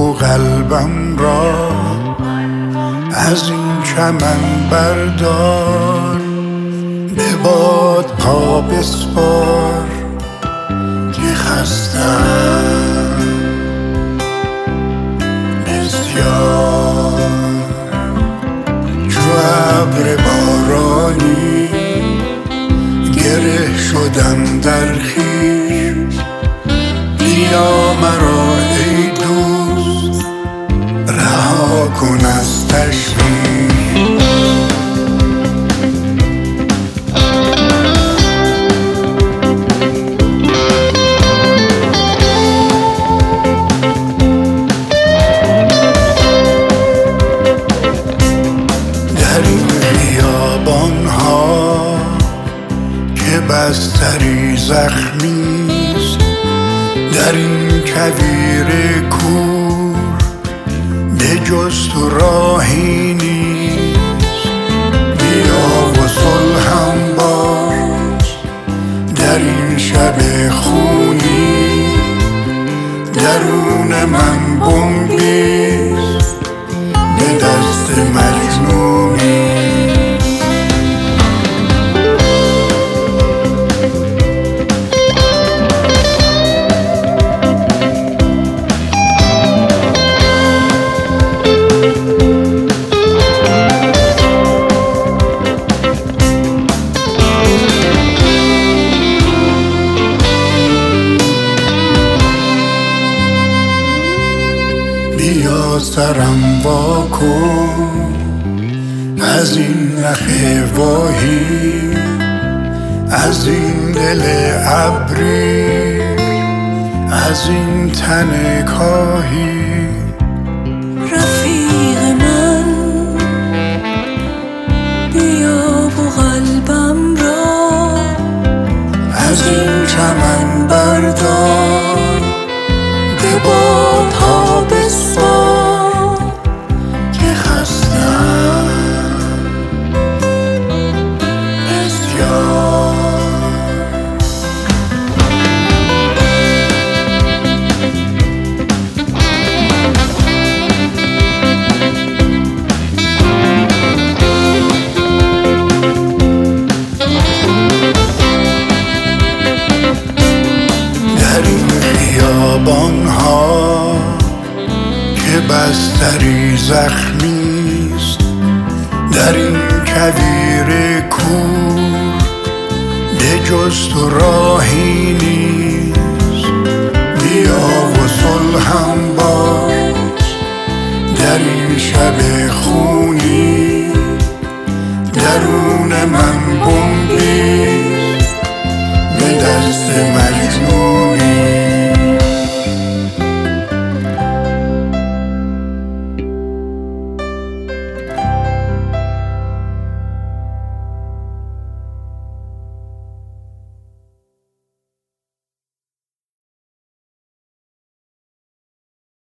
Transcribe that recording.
و قلبم را از این چمن بردار، به باد پا بسپار که خستم بسیار. چو ابر بارانی گره شدم در خویش، بیا مرا ای دوست رها کن از تشویش. در این بیابان ها که بستری زخمیست، در این کویر کور به جز تو راهی نیست. بیا و صلحم باش در این شب خونی، درون من بنبیست به دست مجنونی. بیا سرم وا کن از این نخ واهی، از این دل ابری، از این تن کاهی. رفیق من بیا و قلبم را از این چمن بردار، به بادها بسپار که خستم بسیار. در این بیابان ها که بستری زخمیست، در این کویر کور به جز تو راهی نیست. بیا و صلحم باش در این شب خون